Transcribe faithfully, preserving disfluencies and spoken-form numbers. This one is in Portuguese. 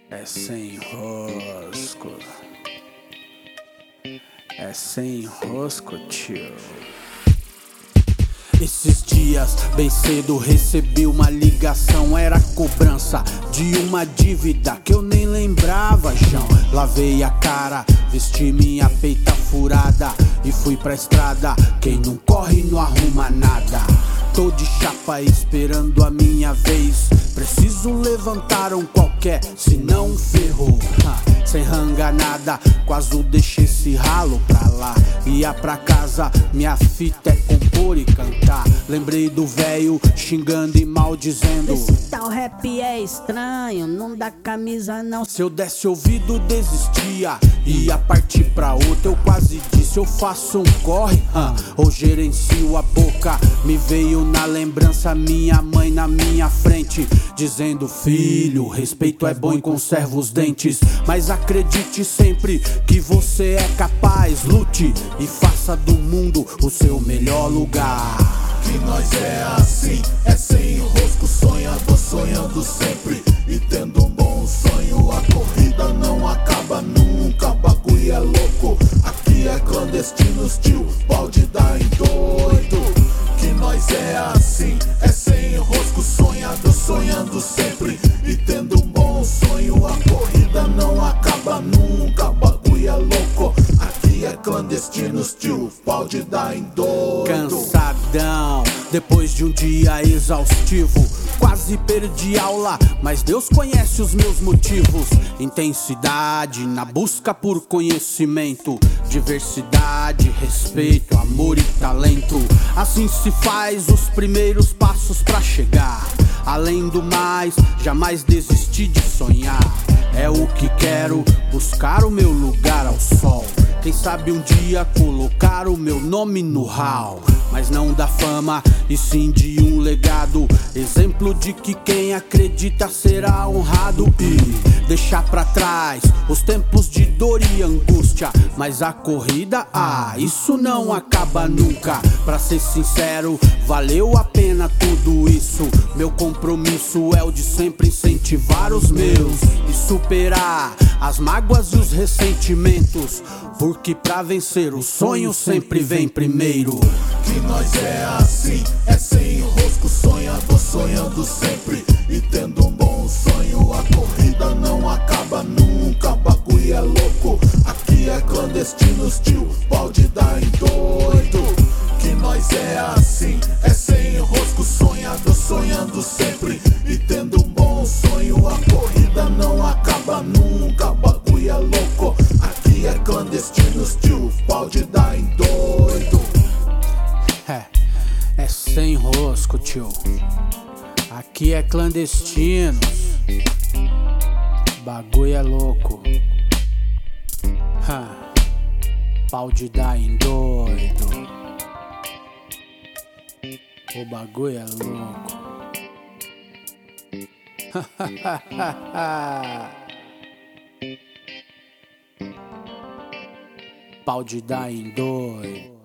É sem rosco. É sem rosco, tio. Esses dias, bem cedo, recebi uma ligação. Era cobrança de uma dívida que eu nem lembrava, João. Lavei a cara, vesti minha peita furada e fui pra estrada. Quem não corre não arruma nada. Tô de chapa esperando a minha vez. Preciso levantar um qualquer, senão ferrou. Ha, sem ranga nada, quase deixei esse ralo pra lá. Ia pra casa, minha fita é compor e cantar. Lembrei do véio xingando e maldizendo: esse tal rap é estranho, não dá camisa não. Se eu desse ouvido desistia, ia partir pra outra. Eu quase disse, eu faço um corre, hum, ou gerencio a boca. Me veio na lembrança minha mãe na minha frente, dizendo: filho, respeito é bom e conserva os dentes. Mas acredite sempre que você é capaz. Lute e faça do mundo o seu melhor lugar. Que nós é assim, é sem rosco, sonhador, sonhando sempre e tendo um bom sonho. A corrida não acaba nunca, bagulho é louco. Aqui é clandestino, tio, pode dar em doido. Que nós é assim, é sem rosco, sonhador, sonhando sempre e tendo um bom sonho. A corrida não acaba nunca, bagulho é louco. Aqui é clandestino, tio, pode dar em doido. Cansadão, depois de um dia exaustivo, quase perdi aula, mas Deus conhece os meus motivos. Intensidade na busca por conhecimento, diversidade, respeito, amor e talento. Assim se faz os primeiros passos pra chegar. Além do mais, jamais desisti de sonhar. É o que quero, buscar o meu lugar ao sol. Quem sabe um dia colocar o meu nome no hall. Mas não da fama, e sim de um legado. Exemplo de que quem acredita será honrado. E deixar pra trás os tempos de dor e angústia. Mas a corrida, ah, isso não acaba nunca. Pra ser sincero, valeu a pena tudo isso. Meu compromisso é o de sempre incentivar os meus e superar as mágoas e os ressentimentos. Porque pra vencer o sonho sempre vem primeiro. Que nós é assim, é sem rosco, sonhador, sonhando sempre e tendo um bom sonho. A corrida não acaba nunca, bagulho é louco. Aqui é clandestino, tio, pode dar em doido. Que nós é assim, é sem rosco, sonhador, sonhando sempre e tendo um bom sonho. A corrida não acaba nunca, bagulho é louco. Aqui é clandestino, tio, pode dar em doido. É, é sem rosco, tio. Aqui é clandestino. Bagulho é louco. Ha, pau de dar em doido. O bagulho é louco. Pau de dar em doido.